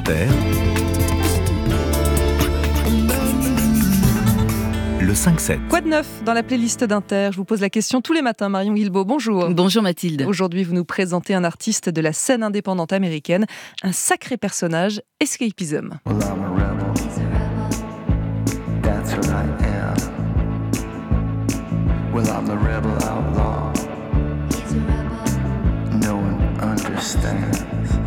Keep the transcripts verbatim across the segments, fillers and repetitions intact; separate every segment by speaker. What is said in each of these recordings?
Speaker 1: Inter, le cinq sept.
Speaker 2: Quoi de neuf dans la playlist d'Inter ? Je vous pose la question tous les matins. Marion Guilbault, bonjour.
Speaker 3: Bonjour Mathilde.
Speaker 2: Aujourd'hui, vous nous présentez un artiste de la scène indépendante américaine, un sacré personnage, Escapism.
Speaker 4: Well, I'm a rebel. He's a rebel. That's what I am. Well, I'm the rebel outlaw. He's a rebel. No one understands.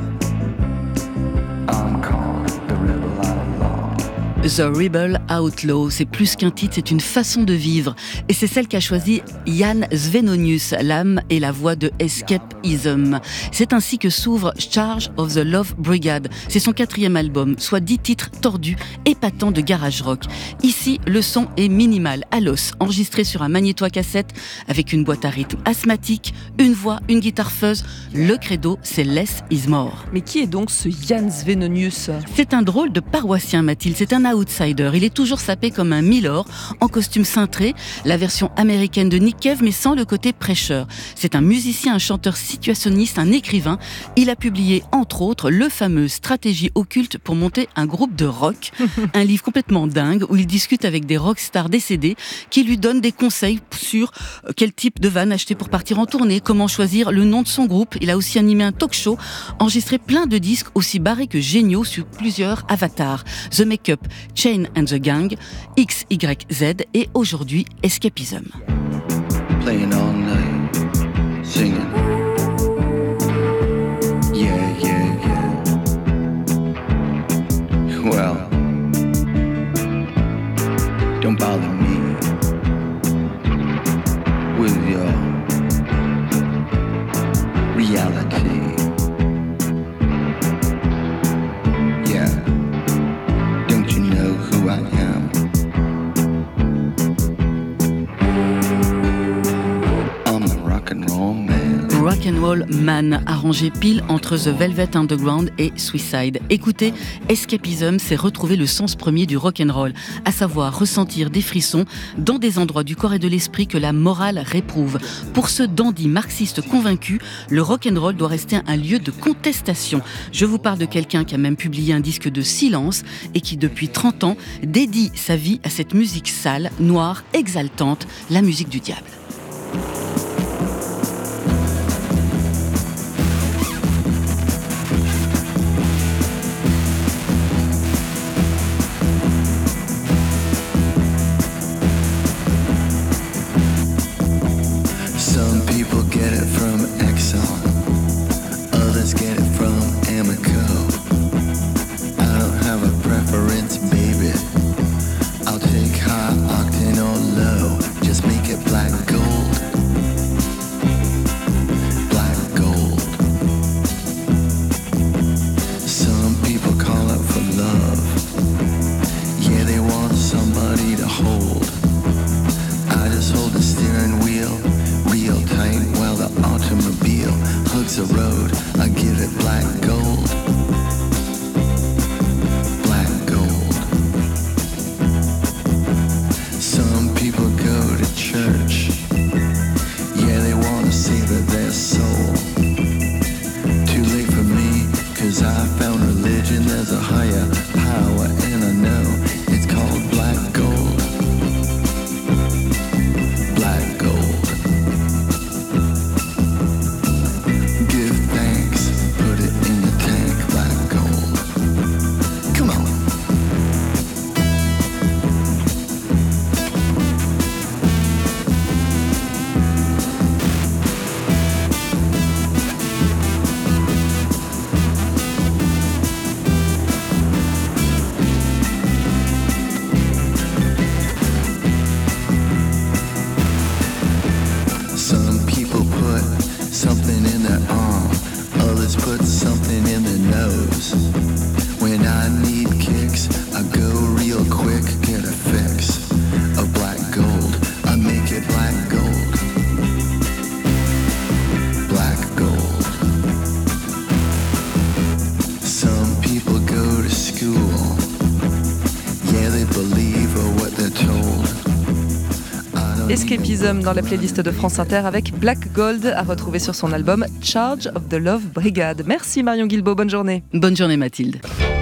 Speaker 4: I'm called the rebel outlaw.
Speaker 3: The Rebel Outlaw, c'est plus qu'un titre, c'est une façon de vivre. Et c'est celle qu'a choisie Jan Svenonius, l'âme et la voix de Escapism. C'est ainsi que s'ouvre Charge of the Love Brigade. C'est son quatrième album, soit dix titres tordus, épatants de garage rock. Ici, le son est minimal, à l'os, enregistré sur un magnéto à cassette, avec une boîte à rythme asthmatique, une voix, une guitare fuzz. Le credo, c'est Less is More.
Speaker 2: Mais qui est donc ce Jan Svenonius ?
Speaker 3: C'est un drôle de paroissien, Mathilde. C'est un outsider. Il est toujours sapé comme un milord, en costume cintré, la version américaine de Nick Cave, mais sans le côté prêcheur. C'est un musicien, un chanteur situationniste, un écrivain. Il a publié, entre autres, le fameux Stratégie occulte pour monter un groupe de rock. Un livre complètement dingue où il discute avec des rockstars décédés qui lui donnent des conseils sur quel type de van acheter pour partir en tournée, comment choisir le nom de son groupe. Il a aussi animé un talk show, enregistré plein de disques aussi barrés que géniaux sur plusieurs avatars. The Make-up, Chain and the Gang, X Y Z et aujourd'hui Escapism.
Speaker 4: Playing all night, singing. Yeah, yeah, yeah. Well, don't bother me with your reality. Yeah. Don't you know who I am? I'm a rock and roll man.
Speaker 3: Rock and Roll Man, arrangé pile entre The Velvet Underground et Suicide. Écoutez, Escapism, c'est retrouver le sens premier du rock and roll, à savoir ressentir des frissons dans des endroits du corps et de l'esprit que la morale réprouve. Pour ce dandy marxiste convaincu, le rock and roll doit rester un lieu de contestation. Je vous parle de quelqu'un qui a même publié un disque de silence et qui, depuis trente ans, dédie sa vie à cette musique sale, noire, exaltante, la musique du diable.
Speaker 4: Some people get it from Exxon, others get it from Amoco. I don't have a preference, baby. I'll take high octane or low. Just make it black gold. Black gold. Some people call it for love. Yeah, they want somebody to hold. I just hold the steering wheel real tight while the automobile hugs the road. I give it black gold. Black gold. Some people go to church. Yeah, they want to savor their soul. Too late for me, cause I found religion. There's a higher power and I know it's called black gold. Black gold. Give thanks, put it in the tank, black gold. Come on. Some people put something in their arm, others put something in their nose. When I need kicks, I go real quick, get a fix of black gold. I make it black gold. Black gold. Some people go to school. Yeah, they believe what they're told.
Speaker 2: Escapism dans la playlist de France Inter avec Black Gold à retrouver sur son album Charge of the Love Brigade. Merci Marion Guilbault, bonne journée.
Speaker 3: Bonne journée Mathilde.